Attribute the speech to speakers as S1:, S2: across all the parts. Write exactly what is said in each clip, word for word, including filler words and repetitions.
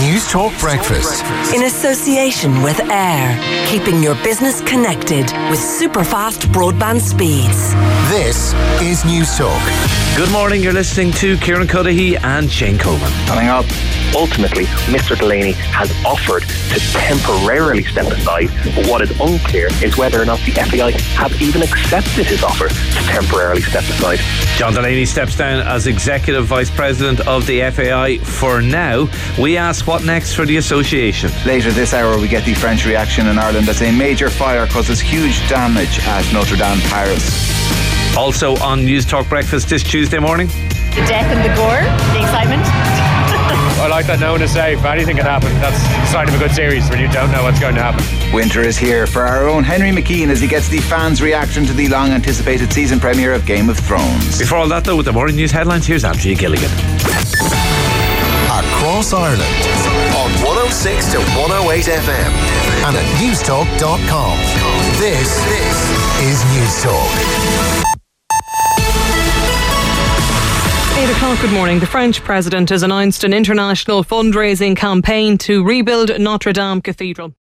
S1: News Talk Breakfast.
S2: In association with Air, keeping your business connected with super-fast broadband speeds.
S1: This is News Talk.
S3: Good morning, you're listening to Kieran Cuddihy and Shane Coleman.
S4: Coming up. Ultimately, Mister Delaney has offered to temporarily step aside, but what is unclear is whether or not the F A I have even accepted his offer to temporarily step aside.
S3: John Delaney steps down as Executive Vice President of the F A I for now. We ask what next for the association.
S5: Later this hour we get the French reaction in Ireland as a major fire causes huge damage at Notre Dame, Paris.
S3: Also on News Talk Breakfast this Tuesday morning.
S6: The death and the gore, the excitement.
S7: I like that no one is safe. Anything can happen. That's the sign of a good series when you don't know what's going to happen.
S5: Winter is here for our own Henry McKean as he gets the fans' reaction to the long-anticipated season premiere of Game of Thrones.
S3: Before all that though, with the morning news headlines, here's Andrea Gilligan.
S1: Across Ireland on one oh six to one oh eight F M and at newstalk dot com. This, this is News Talk.
S8: eight o'clock, good morning. The French president has announced an international fundraising campaign to rebuild Notre Dame Cathedral.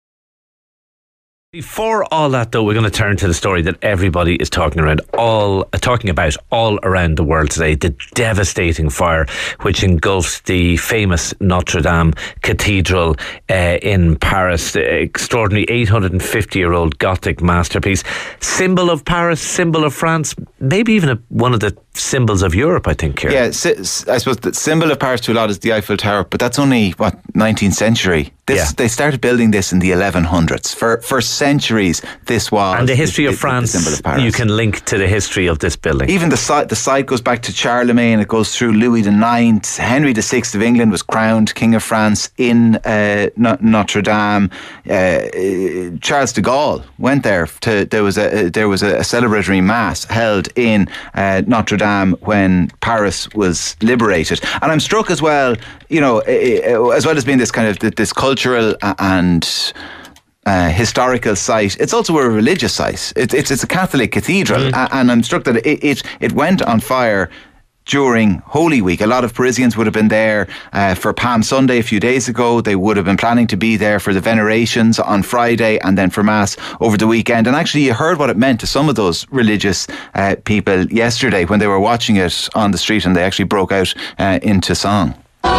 S3: Before all that though, we're going to turn to the story that everybody is talking around all uh, talking about all around the world today, the devastating fire which engulfed the famous Notre Dame Cathedral uh, in Paris. The extraordinary eight hundred fifty year old Gothic masterpiece, symbol of Paris, symbol of France, maybe even a, one of the symbols of Europe, I think. Here,
S5: yeah, I suppose the symbol of Paris to a lot is the Eiffel Tower, but that's only what nineteenth century. This,
S3: yeah.
S5: They started building this in the eleven hundreds. For for centuries, this was
S3: and the history
S5: the,
S3: of France.
S5: The symbol of Paris.
S3: You can link to the history of this building.
S5: Even the site, the site goes back to Charlemagne. It goes through Louis the Ninth. Henry the Sixth of England was crowned King of France in uh, Notre Dame. Uh, Charles de Gaulle went there. To there was a there was a celebratory mass held in uh, Notre Dame when Paris was liberated. And I'm struck as well, you know, as well as being this kind of this cultural and uh, historical site, it's also a religious site. It, it's it's a Catholic cathedral, mm. and I'm struck that it, it it went on fire during Holy Week. A lot of Parisians would have been there uh, for Palm Sunday a few days ago. They would have been planning to be there for the venerations on Friday and then for Mass over the weekend. And actually you heard what it meant to some of those religious uh, people yesterday when they were watching it on the street, and they actually broke out uh, into song.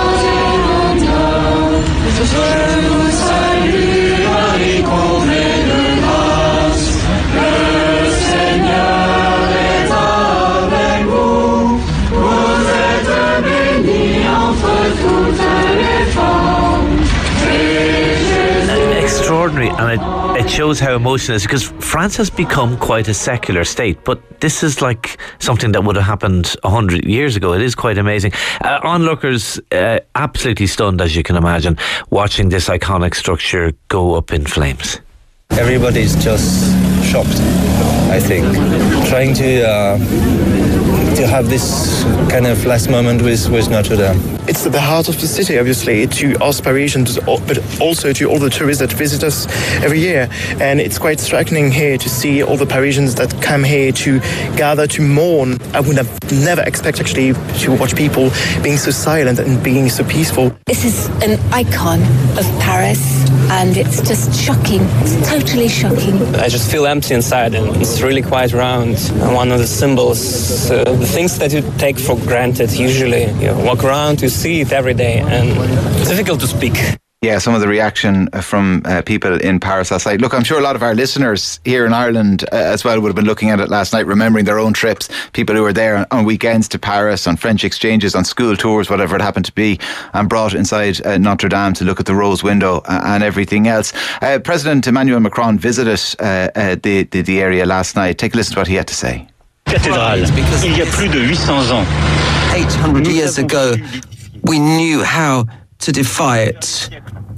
S3: Extraordinary, and it, it shows how emotional it is, because France has become quite a secular state, but this is like something that would have happened a hundred years ago. It is quite amazing. Uh, onlookers uh, absolutely stunned, as you can imagine, watching this iconic structure go up in flames.
S9: Everybody's just shocked, I think, trying to uh, to have this kind of last moment with, with Notre Dame.
S10: It's at the heart of the city, obviously, to us Parisians, but also to all the tourists that visit us every year. And it's quite striking here to see all the Parisians that come here to gather to mourn. I would have never expected actually to watch people being so silent and being so peaceful.
S11: This is an icon of Paris, and it's just shocking. It's totally shocking.
S12: I just feel empty inside, and it's really quite round. And one of the symbols, uh, the things that you take for granted usually. You walk around, you see it every day, and it's difficult to speak.
S5: Yeah, some of the reaction from uh, people in Paris last night. Look, I'm sure a lot of our listeners here in Ireland uh, as well would have been looking at it last night, remembering their own trips, people who were there on, on weekends to Paris, on French exchanges, on school tours, whatever it happened to be, and brought inside uh, Notre Dame to look at the rose window uh, and everything else. Uh, President Emmanuel Macron visited uh, uh, the, the, the area last night. Take a listen to what he had to say.
S13: Cathédrale, il y a plus de eight hundred ans.
S14: eight hundred years ago, we knew how to defy it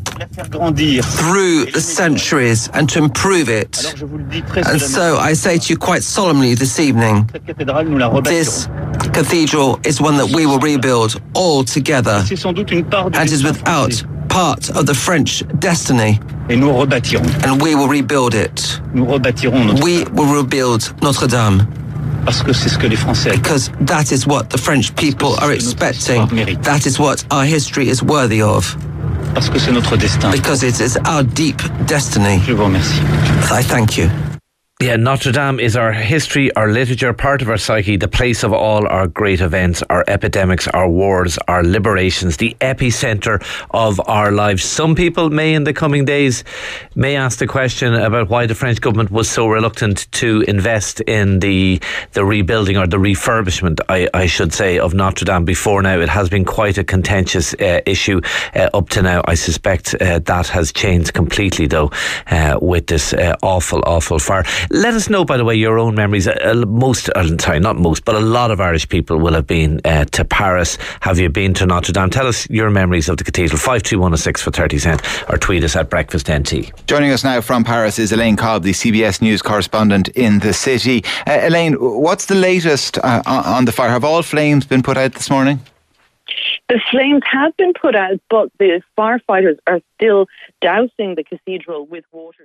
S14: through the centuries and to improve it. And so I say to you quite solemnly this evening, this cathedral is one that we will rebuild all together, and is without part of the French destiny. And we will rebuild it. We will rebuild Notre Dame. Because that is what the French people are expecting. That is what our history is worthy of.
S13: Parce que c'est notre destin.
S14: Because it is our deep destiny.
S13: Je vous remercie.
S14: I thank you.
S3: Yeah, Notre Dame is our history, our literature, part of our psyche, the place of all our great events, our epidemics, our wars, our liberations, the epicentre of our lives. Some people may in the coming days may ask the question about why the French government was so reluctant to invest in the the rebuilding or the refurbishment, I, I should say, of Notre Dame before now. It has been quite a contentious uh, issue uh, up to now. I suspect uh, that has changed completely though uh, with this uh, awful, awful fire. Let us know, by the way, your own memories. Uh, most, uh, sorry, not most, but a lot of Irish people will have been uh, to Paris. Have you been to Notre Dame? Tell us your memories of the cathedral. five two one oh six for thirty cent or tweet us at Breakfast N T.
S5: Joining us now from Paris is Elaine Cobb, the C B S News correspondent in the city. Uh, Elaine, what's the latest uh, on the fire? Have all flames been put out this morning?
S15: The flames have been put out, but the firefighters are still dousing the cathedral with water.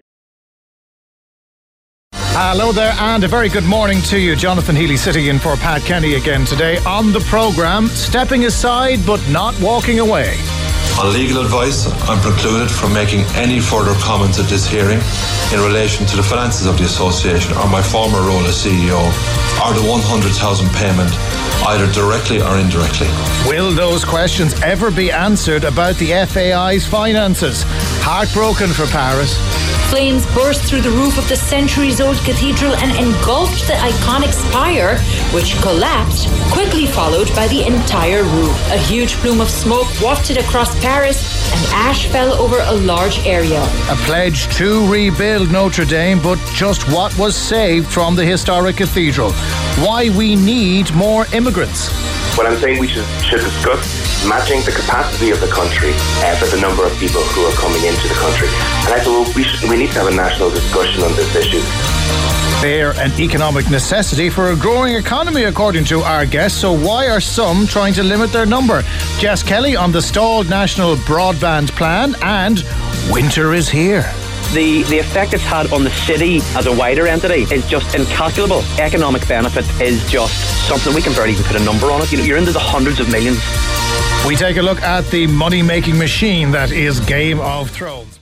S16: Hello there and a very good morning to you. Jonathan Healy sitting in for Pat Kenny again today on the programme, stepping aside but not walking away.
S17: On legal advice, I'm precluded from making any further comments at this hearing in relation to the finances of the association or my former role as C E O or the one hundred thousand payment, either directly or indirectly.
S16: Will those questions ever be answered about the F A I's finances? Heartbroken for Paris.
S18: Flames burst through the roof of the centuries-old cathedral and engulfed the iconic spire, which collapsed, quickly followed by the entire roof. A huge plume of smoke wafted across Paris and ash fell over a large area.
S16: A pledge to rebuild Notre Dame, but just what was saved from the historic cathedral? Why we need more immigrants?
S4: What I'm saying we should, should discuss matching the capacity of the country uh, for the number of people who are coming into the country. And I thought we, should, we need to have a national discussion on this issue.
S16: They're an economic necessity for a growing economy, according to our guests. So why are some trying to limit their number? Jess Kelly on the stalled national broadband plan, and winter is here.
S19: The, the effect it's had on the city as a wider entity is just incalculable. Economic benefit is just something we can barely even put a number on it. You know, you're into the hundreds of millions.
S16: We take a look at the money-making machine that is Game of Thrones.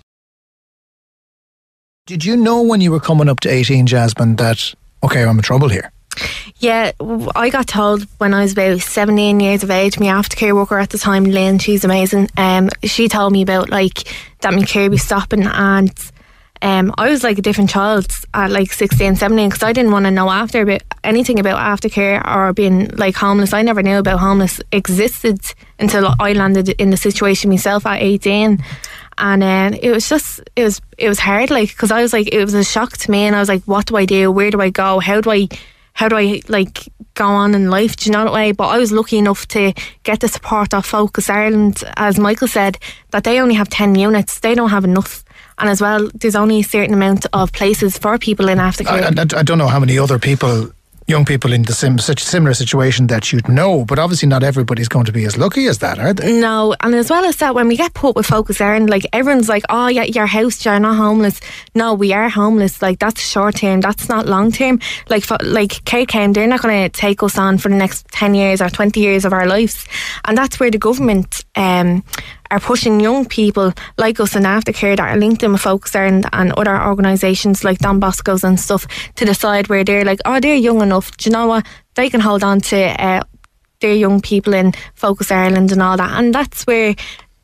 S16: Did you know when you were coming up to eighteen, Jasmine, that, okay, I'm in trouble here?
S20: Yeah, I got told when I was about seventeen years of age, my aftercare worker at the time, Lynn, she's amazing, um, she told me about like that my care be stopping, and um, I was like a different child at like sixteen, seventeen, because I didn't want to know after about anything about aftercare or being like homeless. I never knew about homeless existed until I landed in the situation myself at eighteen. And uh, it was just, it was it was hard, like, because I was like, it was a shock to me, and I was like, what do I do? Where do I go? How do I, how do I like go on in life? Do you know that way? But I was lucky enough to get the support of Focus Ireland, as Michael said, that they only have ten units. They don't have enough. And as well, there's only a certain amount of places for people in aftercare.
S16: I, I, I don't know how many other people, young people in the sim, such similar situation that you'd know, but obviously not everybody's going to be as lucky as that, are they?
S20: No, and as well as that, when we get put with Focus Ireland, like everyone's like, oh yeah, your house, you're not homeless. No, we are homeless. Like that's short term, that's not long term. Like for, like K C A M, they're not going to take us on for the next ten years or twenty years of our lives, and that's where the government um are pushing young people like us in aftercare that are linked in with Focus Ireland and other organisations like Don Bosco's and stuff to decide where they're like, oh, they're young enough, do you know what, they can hold on to uh, their young people in Focus Ireland and all that. And that's where,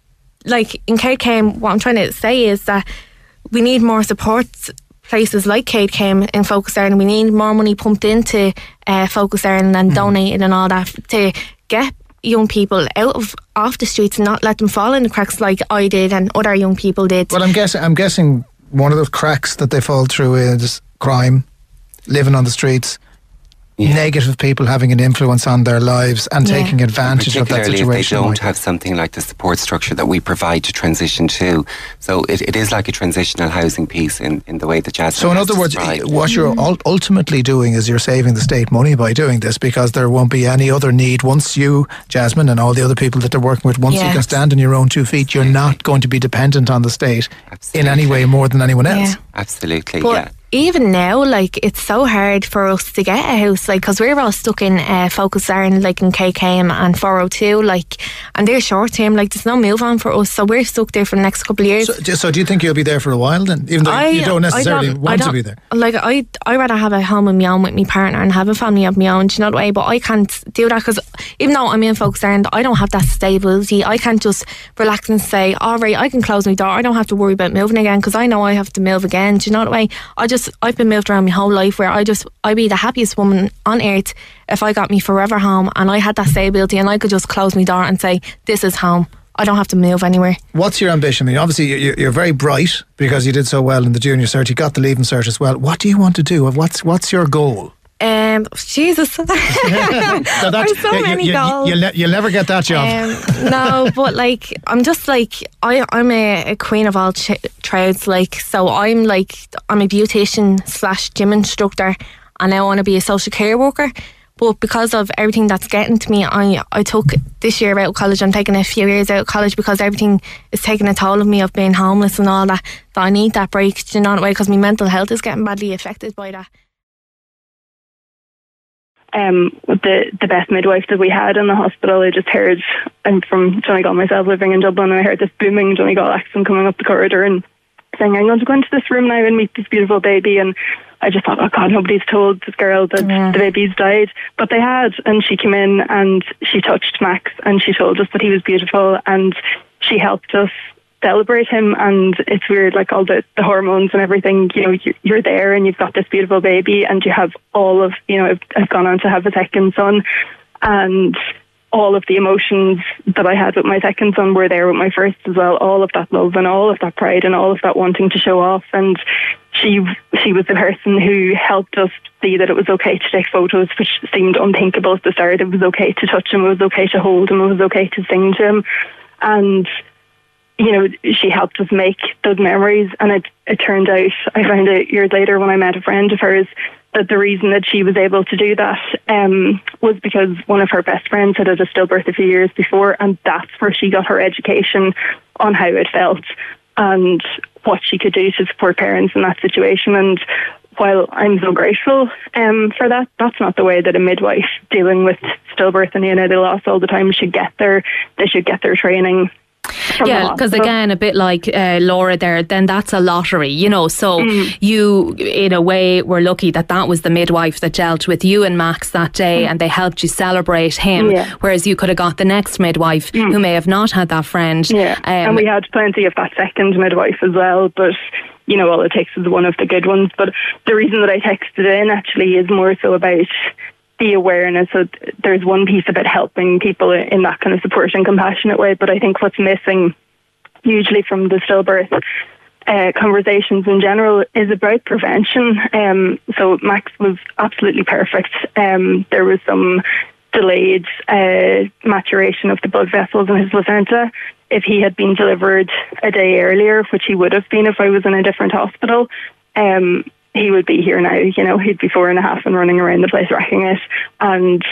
S20: like in K C A M, what I'm trying to say is that we need more support places like K C A M in Focus Ireland. We need more money pumped into uh, Focus Ireland and mm. donated and all that to get young people out of off the streets and not let them fall in the cracks like I did and other young people did.
S16: Well, I'm guessing I'm guessing one of the cracks that they fall through is crime, living on the streets, yeah. negative people having an influence on their lives and yeah. taking advantage of that situation.
S21: If they don't have something like the support structure that we provide to transition to. So it, it is like a transitional housing piece in, in the way that Jasmine
S16: So in other words,
S21: described.
S16: what you're ultimately doing is you're saving the state money by doing this, because there won't be any other need. Once you, Jasmine, and all the other people that they're working with, once yes. you can stand on your own two feet, you're not going to be dependent on the state Absolutely. in any way more than anyone else.
S20: Yeah.
S21: Absolutely,
S20: But
S21: yeah.
S20: even now, like, it's so hard for us to get a house, like, because we're all stuck in uh, Focus Ireland, like in K K M and four oh two, like, and they're short term, like, there's no move on for us, so we're stuck there for the next couple of years.
S16: So, so do you think you'll be there for a while then, even though
S20: I,
S16: you don't necessarily
S20: I don't,
S16: want
S20: I don't,
S16: to be there?
S20: Like, I I rather have a home of my own with my partner and have a family of my own, do you know the way? But I can't do that because even though I'm in Focus Ireland, I don't have that stability. I can't just relax and say, all right, I can close my door. I don't have to worry about moving again because I know I have to move again, do you know the way? I just, I've been moved around my whole life where I just, I'd be the happiest woman on earth if I got me forever home and I had that stability and I could just close my door and say, this is home. I don't have to move anywhere.
S16: What's your ambition? I mean, obviously you're, you're very bright because you did so well in the junior cert. You got the leaving cert as well. What do you want to do? What's what's your goal?
S20: Um, Jesus,
S16: so
S20: there's so
S16: you,
S20: many
S16: you,
S20: goals.
S16: You, you'll, you'll never get that job.
S20: Um, no, but like I'm just like I, I'm a, a queen of all ch- trades. Like, so I'm like I'm a beautician slash gym instructor, and I want to be a social care worker. But because of everything that's getting to me, I I took this year out of college. I'm taking a few years out of college because everything is taking a toll of me of being homeless and all that. That I need that break, do you know, because my mental health is getting badly affected by that.
S15: Um, the the best midwife that we had in the hospital, I just heard, I'm from Donegal myself, living in Dublin, and I heard this booming Donegal accent coming up the corridor and saying, I'm going to go into this room now and meet this beautiful baby. And I just thought, oh God, nobody's told this girl that yeah. the baby's died. But they had, and she came in and she touched Max and she told us that he was beautiful and she helped us celebrate him. And it's weird, like all the, the hormones and everything, you know, you're, you're there and you've got this beautiful baby and you have all of, you know, I've, I've gone on to have a second son, and all of the emotions that I had with my second son were there with my first as well. All of that love and all of that pride and all of that wanting to show off. And she she was the person who helped us see that it was okay to take photos, which seemed unthinkable at the start. It was okay to touch him. It was okay to hold him. It was okay to sing to him. And you know, she helped us make those memories. And it, it turned out, I found out years later when I met a friend of hers, that the reason that she was able to do that um, was because one of her best friends had had a stillbirth a few years before, and that's where she got her education on how it felt and what she could do to support parents in that situation. And while I'm so grateful um, for that, that's not the way that a midwife dealing with stillbirth and neonatal loss all the time should get their, they should get their training.
S8: Yeah, because again, a bit like uh, Laura there, then that's a lottery, you know. So mm. you, in a way, were lucky that that was the midwife that dealt with you and Max that day, mm. and they helped you celebrate him. Yeah. Whereas you could have got the next midwife mm. who may have not had that friend.
S15: Yeah, um, and we had plenty of that second midwife as well, but you know, all it takes is one of the good ones. But the reason that I texted in actually is more so about the awareness. So there's one piece about helping people in that kind of support and compassionate way, but I think what's missing usually from the stillbirth uh, conversations in general is about prevention. Um, so Max was absolutely perfect. Um, there was some delayed uh, maturation of the blood vessels in his placenta. If he had been delivered a day earlier, which he would have been if I was in a different hospital, um, he would be here now, you know, he'd be four and a half and running around the place wrecking it. And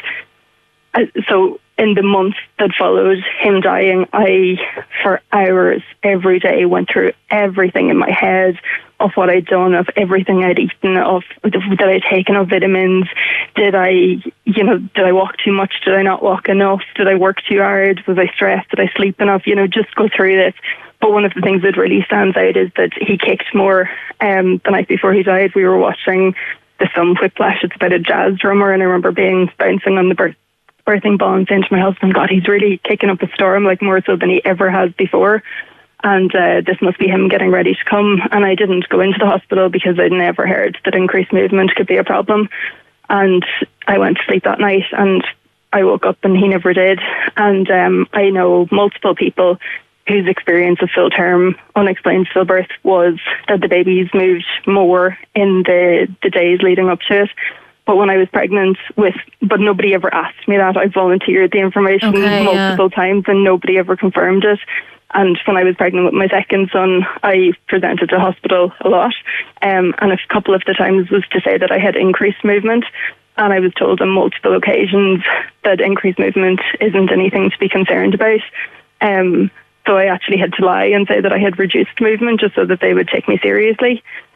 S15: uh, so in the month that followed him dying, I, for hours every day, went through everything in my head of what I'd done, of everything I'd eaten, of did I taken of vitamins, did I, you know, did I walk too much, did I not walk enough, did I work too hard, was I stressed, did I sleep enough, you know, just go through this. But one of the things that really stands out is that he kicked more um, the night before he died. We were watching the film Whiplash. It's about a jazz drummer, and I remember being bouncing on the birth, birthing ball and saying to my husband, God, he's really kicking up a storm, like more so than he ever has before. And uh, this must be him getting ready to come. And I didn't go into the hospital because I'd never heard that increased movement could be a problem. And I went to sleep that night and I woke up and he never did. And um, I know multiple people whose experience of full-term unexplained stillbirth was that the babies moved more in the, the days leading up to it. But when I was pregnant with, but nobody ever asked me that. I volunteered the information okay, multiple yeah. times and nobody ever confirmed it. And when I was pregnant with my second son, I presented to hospital a lot. Um, and a couple of the times was to say that I had increased movement. And I was told on multiple occasions that increased movement isn't anything to be concerned about. Um, So I actually had to lie and say that I had reduced movement just so that they would take me seriously.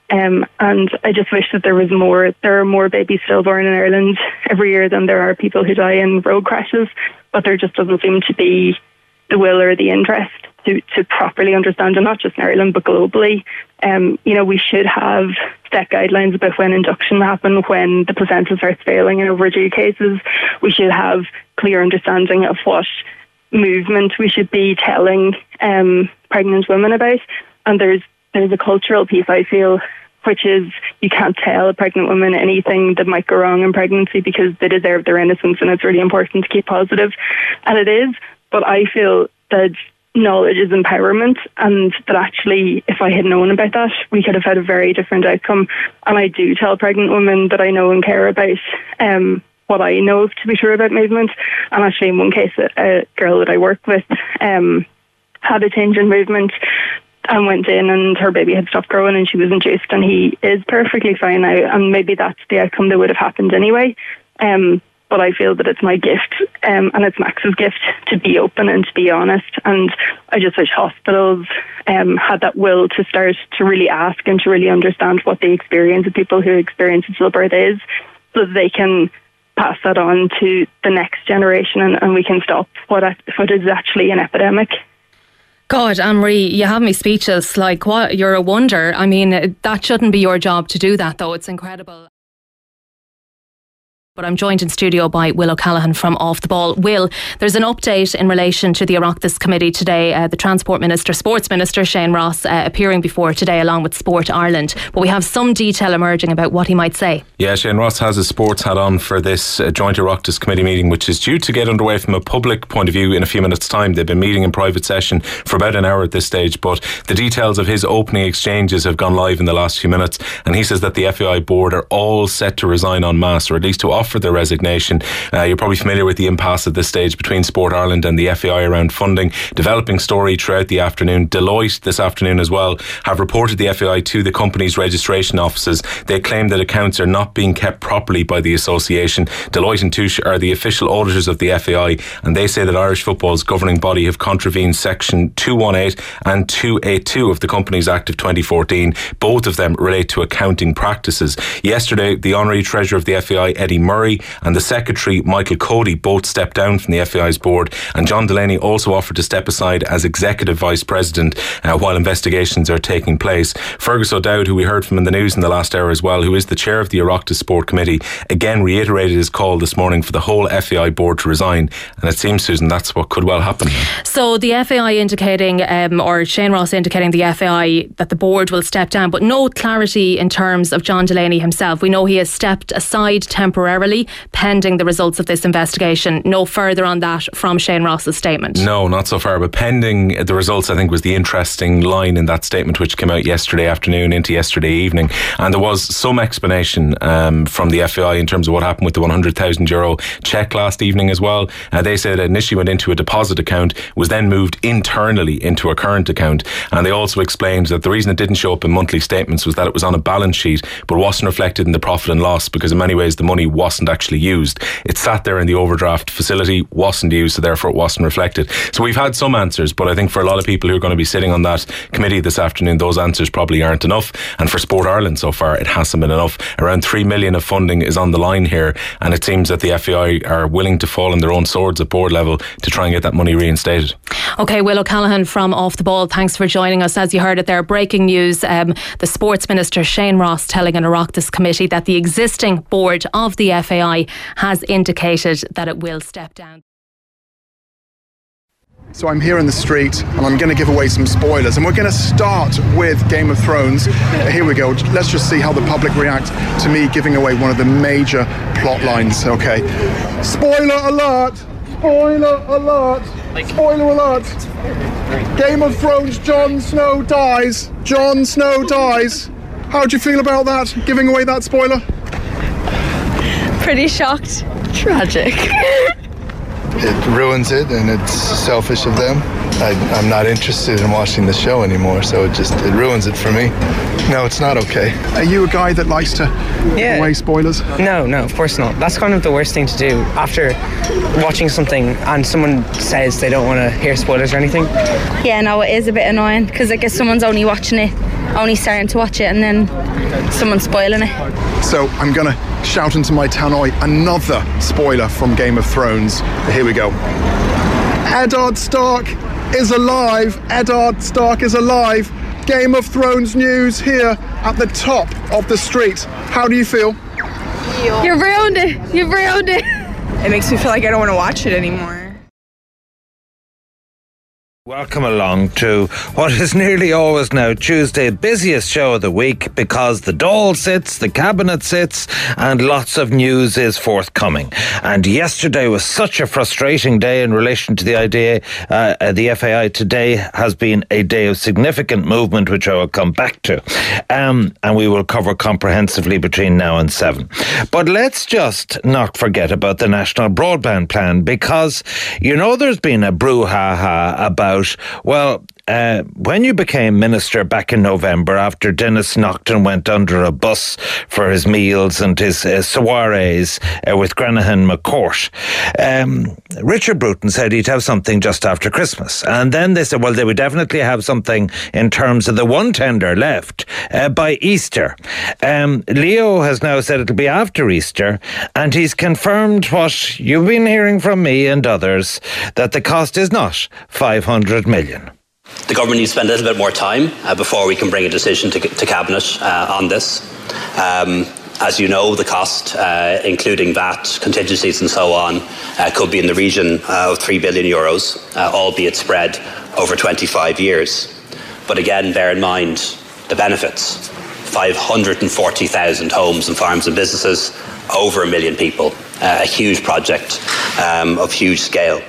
S15: Um, and I just wish that there was more. There are more babies stillborn in Ireland every year than there are people who die in road crashes, but there just doesn't seem to be the will or the interest to, to properly understand, and not just in Ireland but globally. Um, you know, we should have set guidelines about when induction happen, when the placenta starts failing in overdue cases. We should have clear understanding of what movement we should be telling um, pregnant women about. And there's there's a cultural piece, I feel, which is you can't tell a pregnant woman anything that might go wrong in pregnancy because they deserve their innocence, and it's really important to keep positive. And it is, but I feel that knowledge is empowerment, and that actually if I had known about that, we could have had a very different outcome. And I do tell pregnant women that I know and care about um, what I know to be true about movement. And actually in one case, a, a girl that I work with um, had a change in movement and went in, and her baby had stopped growing and she was induced, and he is perfectly fine now, and maybe that's the outcome that would have happened anyway. Um, but I feel that it's my gift, um, and it's Max's gift, to be open and to be honest. And I just wish hospitals um, had that will to start to really ask and to really understand what the experience of people who experience a stillbirth is, so that they can pass that on to the next generation, and, and we can stop what, what is actually an epidemic.
S8: God, Anne-Marie, you have me speechless. Like, what? You're a wonder. I mean, that shouldn't be your job to do that, though. It's incredible. But I'm joined in studio by Will O'Callaghan from Off the Ball. Will, there's an update in relation to the Oireachtas Committee today. Uh, the Transport Minister, Sports Minister Shane Ross, uh, appearing before today along with Sport Ireland. But we have some detail emerging about what he might say.
S2: Yeah, Shane Ross has his sports hat on for this uh, joint Oireachtas Committee meeting, which is due to get underway from a public point of view in a few minutes' time. They've been meeting in private session for about an hour at this stage, but the details of his opening exchanges have gone live in the last few minutes, and he says that the F A I board are all set to resign en masse, or at least to offer their resignation. Uh, you're probably familiar with the impasse at this stage between Sport Ireland and the F A I around funding. Developing story throughout the afternoon. Deloitte this afternoon as well have reported the F A I to the company's registration offices. They claim that accounts are not being kept properly by the association. Deloitte and Touche are the official auditors of the F A I, and they say that Irish football's governing body have contravened section two eighteen and two eighty-two of the Companies Act of twenty fourteen. Both of them relate to accounting practices. Yesterday, the Honorary Treasurer of the F A I, Eddie Murray, and the Secretary, Michael Cody, both stepped down from the F A I's board, and John Delaney also offered to step aside as Executive Vice President uh, while investigations are taking place. Fergus O'Dowd, who we heard from in the news in the last hour as well, who is the chair of the Oireachtas Sport Committee, again reiterated his call this morning for the whole F A I board to resign, and it seems, Susan, that's what could well happen.
S8: So the F A I indicating, um, or Shane Ross indicating the F A I that the board will step down, but no clarity in terms of John Delaney himself. We know he has stepped aside temporarily pending the results of this investigation. No further on that from Shane Ross's statement.
S2: No, not so far, but pending the results, I think, was the interesting line in that statement which came out yesterday afternoon into yesterday evening, and there was some explanation um, from the F A I in terms of what happened with the one hundred thousand euro cheque last evening as well. Uh, they said it initially went into a deposit account, was then moved internally into a current account, and they also explained that the reason it didn't show up in monthly statements was that it was on a balance sheet but wasn't reflected in the profit and loss, because in many ways the money wasn't actually used. It sat there in the overdraft facility, wasn't used, so therefore it wasn't reflected. So we've had some answers, but I think for a lot of people who are going to be sitting on that committee this afternoon, those answers probably aren't enough. And for Sport Ireland so far, it hasn't been enough. Around three million of funding is on the line here, and it seems that the F A I are willing to fall on their own swords at board level to try and get that money reinstated.
S8: OK, Will O'Callaghan from Off the Ball, thanks for joining us. As you heard it there, breaking news, um, the Sports Minister Shane Ross telling an Oireachtas committee that the existing board of the F A I has indicated that it will step down.
S22: So I'm here in the street and I'm going to give away some spoilers, and we're going to start with Game of Thrones. Here we go. Let's just see how the public react to me giving away one of the major plot lines. Okay. Spoiler alert! Spoiler alert! Spoiler alert! Game of Thrones, Jon Snow dies. Jon Snow dies. How do you feel about that? Giving away that spoiler?
S6: Pretty shocked. Tragic.
S23: It ruins it, and it's selfish of them.
S22: I, I'm not interested in watching the show anymore, so it just it ruins it for me. No, it's not okay. Are you a guy that likes to
S1: yeah.
S22: give away spoilers?
S1: No, no, of course not. That's kind of the worst thing to do after watching something and someone says they don't want to hear spoilers or anything.
S7: Yeah, no, it is a bit annoying because I guess someone's only watching it, only starting to watch it, and then someone's spoiling it.
S22: So I'm going to shout into my tannoy another spoiler from Game of Thrones. Here we go. Eddard Stark is alive. Eddard Stark is alive. Game of Thrones news here at the top of the street. How do you feel?
S7: You've ruined it. You've ruined it.
S23: It makes me feel like I don't want to watch it anymore.
S24: Welcome along to what is nearly always now Tuesday, busiest show of the week because the Dáil sits, the Cabinet sits, and lots of news is forthcoming. And yesterday was such a frustrating day in relation to the idea. Uh, the F A I today has been a day of significant movement, which I will come back to. Um, and we will cover comprehensively between now and seven. But let's just not forget about the National Broadband Plan because, you know, there's been a brouhaha about well, uh, when you became minister back in November after Denis Naughton went under a bus for his meals and his uh, soirees uh, with Granahan McCourt, um, Richard Bruton said he'd have something just after Christmas. And then they said, well, they would definitely have something in terms of the one tender left uh, by Easter. Um, Leo has now said it'll be after Easter, and he's confirmed what you've been hearing from me and others, that the cost is not five hundred million.
S25: The government needs to spend a little bit more time uh, before we can bring a decision to, to Cabinet uh, on this. Um, as you know, the cost, uh, including V A T, contingencies and so on, uh, could be in the region of three billion euros, uh, albeit spread over twenty-five years. But again, bear in mind the benefits. five hundred forty thousand homes and farms and businesses, over a million people, uh, a huge project um, of huge scale.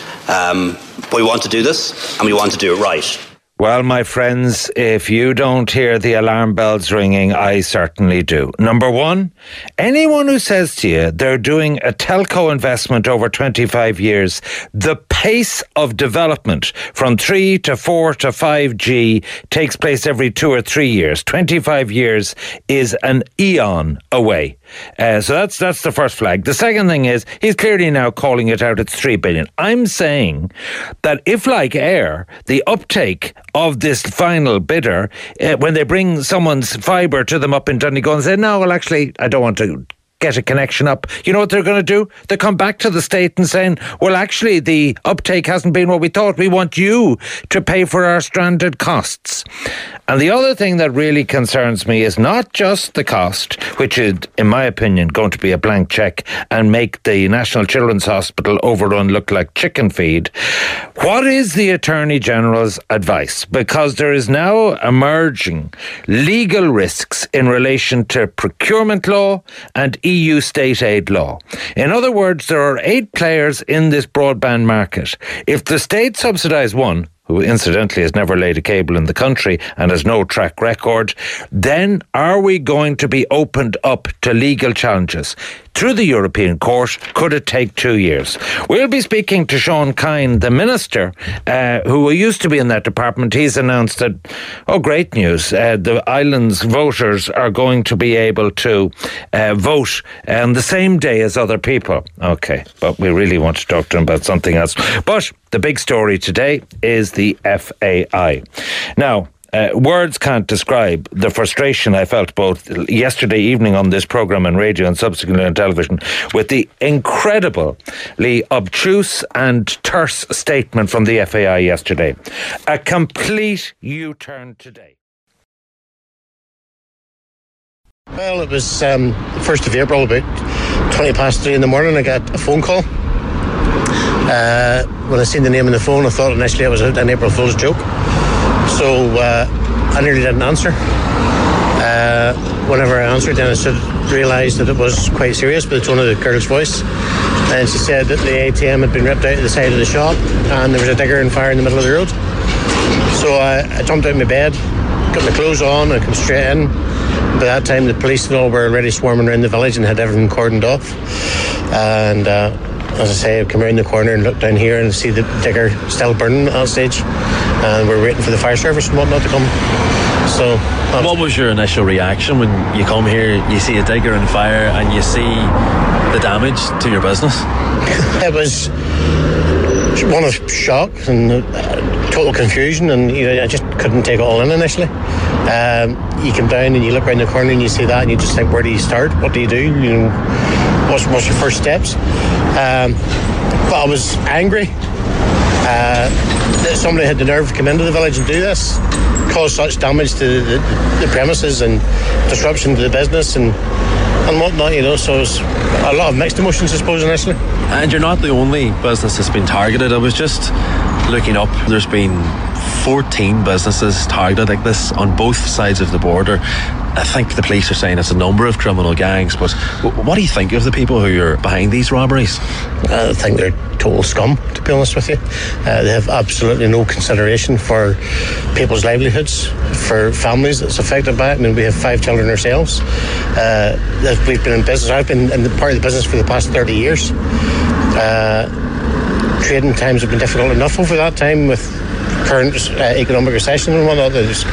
S25: Um, but we want to do this, and we want to do it right.
S24: Well, my friends, if you don't hear the alarm bells ringing, I certainly do. Number one, anyone who says to you they're doing a telco investment over twenty-five years, the pace of development from three to four to five G takes place every two or three years. twenty-five years is an eon away. Uh, so that's that's the first flag. The second thing is, he's clearly now calling it out, it's three billion. I'm saying that if, like Air, the uptake of this final bidder, uh, when they bring someone's fibre to them up in Donegal and say, no, well, actually, I don't want to get a connection up. You know what they're going to do? They come back to the state and saying, well, actually, the uptake hasn't been what we thought. We want you to pay for our stranded costs. And the other thing that really concerns me is not just the cost, which is, in my opinion, going to be a blank cheque and make the National Children's Hospital overrun look like chicken feed. What is the Attorney General's advice? Because there is now emerging legal risks in relation to procurement law and E U state aid law. In other words, there are eight players in this broadband market. If the state subsidise one, who incidentally has never laid a cable in the country and has no track record, then are we going to be opened up to legal challenges? Through the European Court, could it take two years? We'll be speaking to Sean Kine, the Minister, uh, who used to be in that department. He's announced that, oh, great news, uh, the island's voters are going to be able to uh, vote on the same day as other people. Okay, but we really want to talk to him about something else. But the big story today is the F A I. Now, Uh, words can't describe the frustration I felt both yesterday evening on this programme on radio and subsequently on television with the incredibly obtuse and terse statement from the F A I yesterday. A complete U-turn today.
S26: Well, it was um, first of April, about twenty past three in the morning. I got a phone call. Uh, when I seen the name on the phone, I thought initially it was an April Fool's joke. So uh, I nearly didn't answer. Uh, whenever I answered, then I sort of realised that it was quite serious by the tone of the girl's voice. And she said that the A T M had been ripped out of the side of the shop and there was a digger and fire in the middle of the road. So I, I jumped out of my bed, got my clothes on, and come straight in. By that time, the police and all were already swarming around the village and had everything cordoned off. And uh, as I say, I come around the corner and look down here and see the digger still burning at that stage, and we're waiting for the fire service and whatnot to come. So,
S9: what was your initial reaction when you come here, you see a digger on fire and you see the damage to your business?
S26: It was one of shock and uh, total confusion, and you know, I just couldn't take it all in initially. Um, you come down and you look around the corner and you see that, and you just think, where do you start? What do you do? You know, what's, what's your first steps? Um, but I was angry uh, that somebody had the nerve to come into the village and do this, cause such damage to the, the premises and disruption to the business and and whatnot, you know. So it's a lot of mixed emotions, I suppose, initially.
S9: And you're not the only business that's been targeted. I was just looking up, there's been fourteen businesses targeted like this on both sides of the border. I think the police are saying it's a number of criminal gangs, but what do you think of the people who are behind these robberies?
S26: I think they're total scum, to be honest with you. Uh, they have absolutely no consideration for people's livelihoods, for families that's affected by it. I mean, we have five children ourselves. Uh, we've been in business, I've been in the part of the business for the past thirty years. Uh, trading times have been difficult enough over that time with current uh, economic recession and whatnot. There's,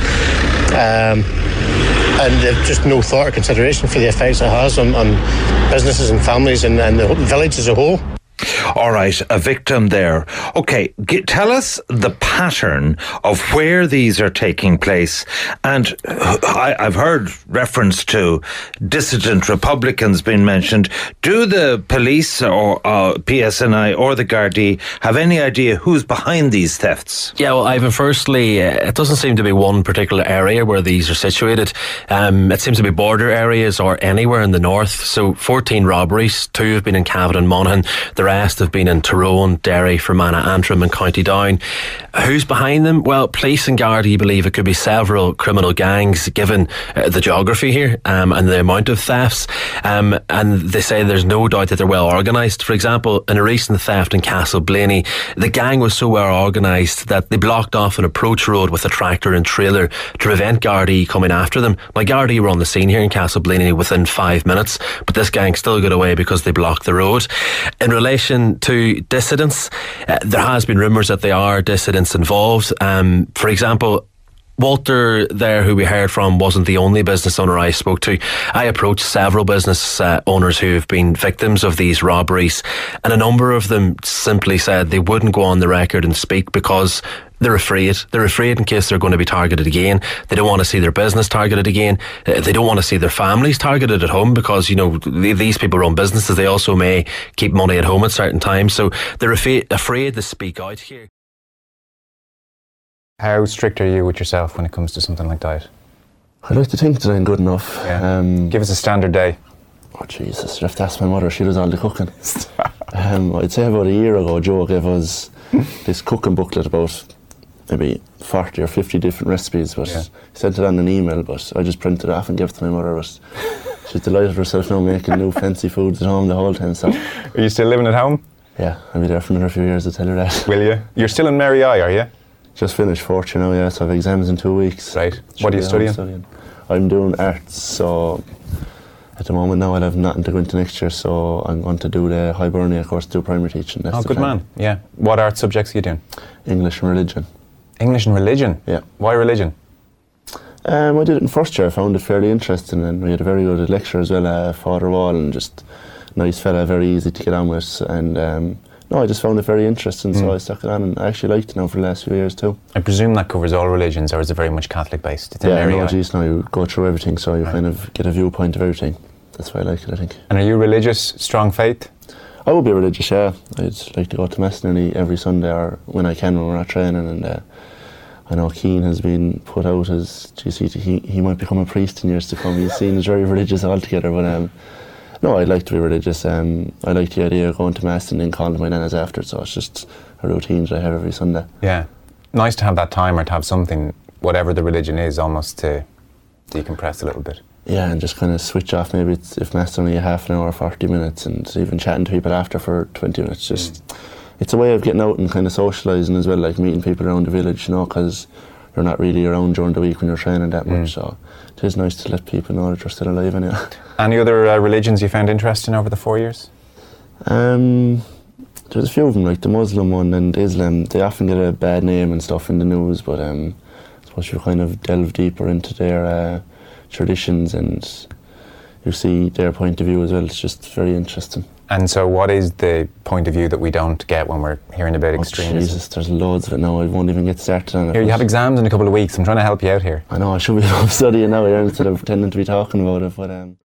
S26: um, and they've just no thought or consideration for the effects it has on, on businesses and families and, and the village as a whole.
S24: All right, a victim there. Okay, get, tell us the pattern of where these are taking place. And I, I've heard reference to dissident Republicans being mentioned. Do the police or uh, P S N I or the Gardaí have any idea who's behind these thefts?
S9: Yeah, well, Ivan, firstly, uh, it doesn't seem to be one particular area where these are situated. Um, it seems to be border areas or anywhere in the north. So fourteen robberies, two have been in Cavan and Monaghan. The rest have been in Tyrone, Derry, Fermanagh, Antrim and County Down. Who's behind them? Well, police and Gardaí believe it could be several criminal gangs given uh, the geography here um, and the amount of thefts. Um, and they say there's no doubt that they're well organised. For example, in a recent theft in Castleblaney, the gang was so well organised that they blocked off an approach road with a tractor and trailer to prevent Gardaí coming after them. Now, Gardaí were on the scene here in Castleblaney within five minutes, but this gang still got away because they blocked the road. In relation to dissidents, uh, there has been rumours that there are dissidents involved. Um, for example, Walter there, who we heard from, wasn't the only business owner I spoke to. I approached several business uh, owners who have been victims of these robberies, and a number of them simply said they wouldn't go on the record and speak because they're afraid. They're afraid in case they're going to be targeted again. They don't want to see their business targeted again. Uh, they don't want to see their families targeted at home because, you know, th- these people run businesses. They also may keep money at home at certain times. So they're afraid, afraid to speak out here.
S10: How strict are you with yourself when it comes to something like diet?
S11: I'd like to think that I'm good enough.
S10: Yeah.
S11: Um,
S10: Give us a standard day.
S11: Oh Jesus, you have to ask my mother, she does all the cooking. um, I'd say about a year ago, Joe gave us this cooking booklet about maybe forty or fifty different recipes, but yeah. He sent it on an email, but I just printed it off and gave it to my mother. But she's delighted herself now making new fancy foods at home the whole time. So.
S10: Are you still living at home?
S11: Yeah, I'll be there for another few years, I'll tell her that.
S10: Will you? You're still in Mary I, are you?
S11: Just finished fourth year now, yeah, so I have exams in two weeks.
S10: Right.
S11: Should
S10: what are you studying?
S11: studying? I'm doing arts, so at the moment now I'll have nothing to go into next year, so I'm going to do the Hibernia course, do primary teaching. That's
S10: oh,
S11: the
S10: good
S11: plan.
S10: man, yeah. What art subjects are you doing?
S11: English and religion.
S10: English and religion?
S11: Yeah.
S10: Why religion?
S11: Um, I did it in first year, I found it fairly interesting, and we had a very good lecturer as well, uh, Father Wall, and just nice fella, very easy to get on with, and um, no, I just found it very interesting, mm. so I stuck it on, and I actually liked it now for the last few years too.
S10: I presume that covers all religions, or is it very much Catholic based? It's
S11: yeah, no, geez, no, you go through everything, so you right. kind of get a viewpoint of everything. That's why I like it, I think.
S10: And are you religious, strong faith?
S11: I would be religious, yeah. I'd like to go to Mass nearly every Sunday, or when I can, when we're not training, and uh, I know Keane has been put out as, G C T, he, he might become a priest in years to come. He's seen as very religious altogether, but um, no, I'd like to be religious. Um, I like the idea of going to Mass and then calling my nanas after, so it's just a routine that I have every Sunday.
S10: Yeah. Nice to have that time, or to have something, whatever the religion is, almost to decompress a little bit.
S11: Yeah, and just kind of switch off. Maybe it's, if Mass is only a half an hour, forty minutes, and even chatting to people after for twenty minutes. Just mm. It's a way of getting out and kind of socialising as well, like meeting people around the village, you know, because you're not really around during the week when you're training that much, mm. so it is nice to let people know that you're still alive anyway.
S10: Any other uh, religions you found interesting over the four years?
S11: Um, There's a few of them, like the Muslim one and Islam. They often get a bad name and stuff in the news, but um, I suppose you kind of delve deeper into their uh, traditions and you see their point of view as well. It's just very interesting.
S10: And so what is the point of view that we don't get when we're hearing about
S11: oh,
S10: extremism?
S11: Jesus, there's loads of it now. I won't even get started on it.
S10: Here, you have exams in a couple of weeks. I'm trying to help you out here.
S11: I know, I should be studying now here instead of pretending to be talking about it, but... Um